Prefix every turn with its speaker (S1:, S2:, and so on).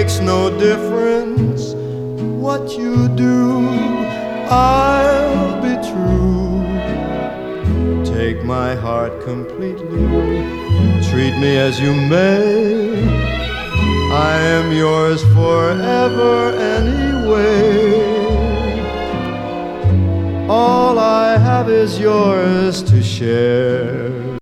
S1: makes no difference what you do, I'll be true. Take my heart completely, treat me as you may, I am yours forever anyway. All I have is yours to share.